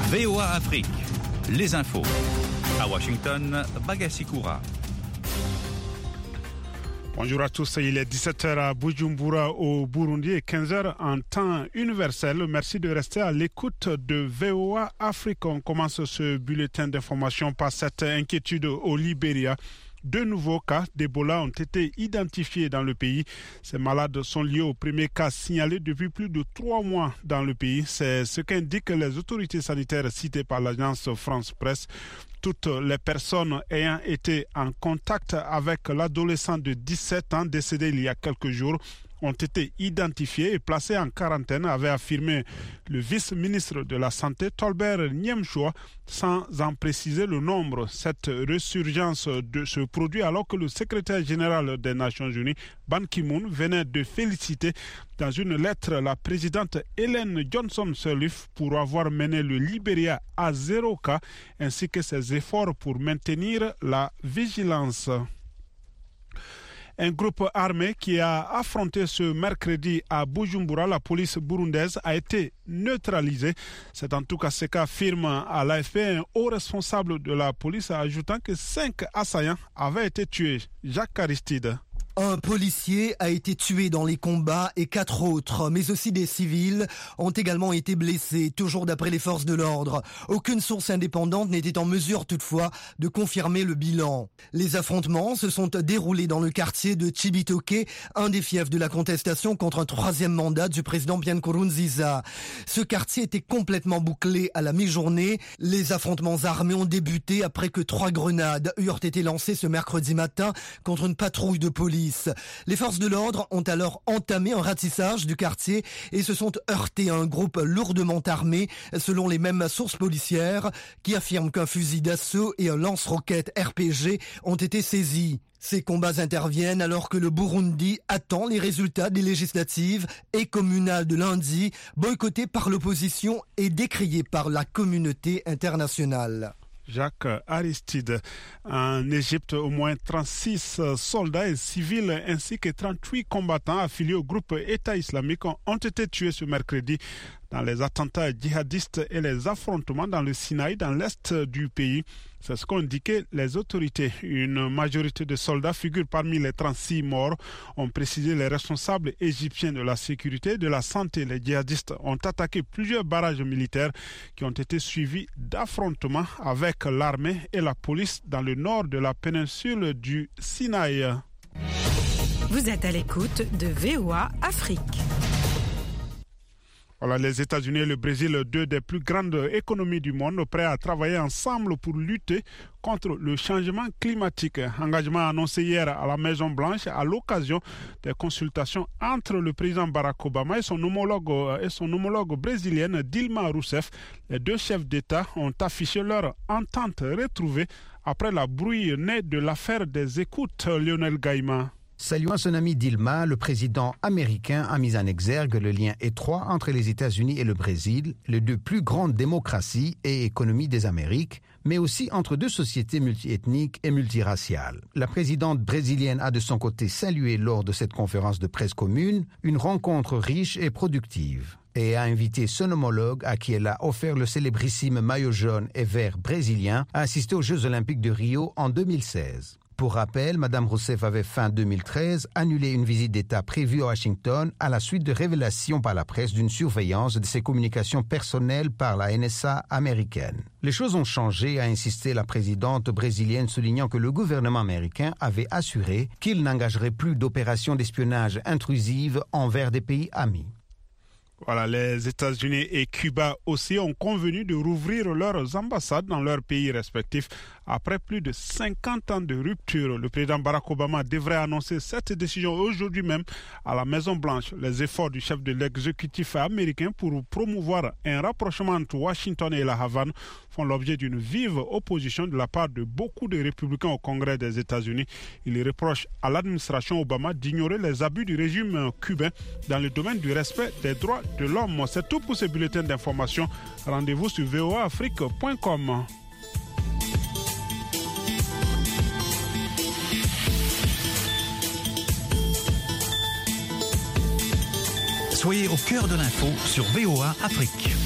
VOA Afrique, les infos. À Washington, Bagassi Koura. Bonjour à tous, il est 17h à Bujumbura au Burundi et 15h en temps universel. Merci de rester à l'écoute de VOA Afrique. On commence ce bulletin d'information par cette inquiétude au Libéria. 2 nouveaux cas d'Ebola ont été identifiés dans le pays. Ces malades sont liés au premier cas signalé depuis plus de 3 mois dans le pays. C'est ce qu'indiquent les autorités sanitaires citées par l'agence France Presse. Toutes les personnes ayant été en contact avec l'adolescent de 17 ans décédé il y a quelques jours ont été identifiées et placées en quarantaine, avait affirmé le vice-ministre de la Santé, Tolbert Niemchoua, sans en préciser le nombre. Cette résurgence se produit alors que le secrétaire général des Nations Unies, Ban Ki-moon, venait de féliciter dans une lettre la présidente Ellen Johnson Sirleaf pour avoir mené le Libéria à 0 cas, ainsi que ses efforts pour maintenir la vigilance. Un groupe armé qui a affronté ce mercredi à Bujumbura la police burundaise a été neutralisé. C'est en tout cas ce qu'affirme à l'AFP un haut responsable de la police, ajoutant que 5 assaillants avaient été tués. Jacques Aristide. Un policier a été tué dans les combats et 4 autres, mais aussi des civils, ont également été blessés, toujours d'après les forces de l'ordre. Aucune source indépendante n'était en mesure toutefois de confirmer le bilan. Les affrontements se sont déroulés dans le quartier de Chibitoke, un des fiefs de la contestation contre un 3e mandat du président Pierre Nkurunziza. Ce quartier était complètement bouclé à la mi-journée. Les affrontements armés ont débuté après que 3 grenades eurent été lancées ce mercredi matin contre une patrouille de police. Les forces de l'ordre ont alors entamé un ratissage du quartier et se sont heurtés à un groupe lourdement armé, selon les mêmes sources policières, qui affirment qu'un fusil d'assaut et un lance-roquettes RPG ont été saisis. Ces combats interviennent alors que le Burundi attend les résultats des législatives et communales de lundi, boycottées par l'opposition et décriées par la communauté internationale. Jacques Aristide. En Égypte, au moins 36 soldats et civils ainsi que 38 combattants affiliés au groupe État islamique ont été tués ce mercredi dans les attentats djihadistes et les affrontements dans le Sinaï, dans l'est du pays. C'est ce qu'ont indiqué les autorités. Une majorité de soldats figure parmi les 36 morts, ont précisé les responsables égyptiens de la sécurité et de la santé. Les djihadistes ont attaqué plusieurs barrages militaires qui ont été suivis d'affrontements avec l'armée et la police dans le nord de la péninsule du Sinaï. Vous êtes à l'écoute de VOA Afrique. Voilà, les États-Unis et le Brésil, 2 des plus grandes économies du monde, prêts à travailler ensemble pour lutter contre le changement climatique. Engagement annoncé hier à la Maison-Blanche à l'occasion des consultations entre le président Barack Obama et son homologue brésilienne Dilma Rousseff. Les 2 chefs d'État ont affiché leur entente retrouvée après la brouille née de l'affaire des écoutes. Lionel Gaïma. Saluant son ami Dilma, le président américain a mis en exergue le lien étroit entre les États-Unis et le Brésil, les 2 plus grandes démocraties et économies des Amériques, mais aussi entre 2 sociétés multiethniques et multiraciales. La présidente brésilienne a de son côté salué lors de cette conférence de presse commune une rencontre riche et productive, et a invité son homologue, à qui elle a offert le célébrissime maillot jaune et vert brésilien, à assister aux Jeux olympiques de Rio en 2016. Pour rappel, Mme Rousseff avait fin 2013 annulé une visite d'État prévue à Washington à la suite de révélations par la presse d'une surveillance de ses communications personnelles par la NSA américaine. Les choses ont changé, a insisté la présidente brésilienne, soulignant que le gouvernement américain avait assuré qu'il n'engagerait plus d'opérations d'espionnage intrusives envers des pays amis. Voilà, les États-Unis et Cuba aussi ont convenu de rouvrir leurs ambassades dans leurs pays respectifs après plus de 50 ans de rupture. Le président Barack Obama devrait annoncer cette décision aujourd'hui même à la Maison-Blanche. Les efforts du chef de l'exécutif américain pour promouvoir un rapprochement entre Washington et la Havane font l'objet d'une vive opposition de la part de beaucoup de républicains au Congrès des États-Unis. Ils reprochent à l'administration Obama d'ignorer les abus du régime cubain dans le domaine du respect des droits de l'homme. C'est tout pour ce bulletin d'information. Rendez-vous sur voaafrique.com. Soyez au cœur de l'info sur VOA Afrique.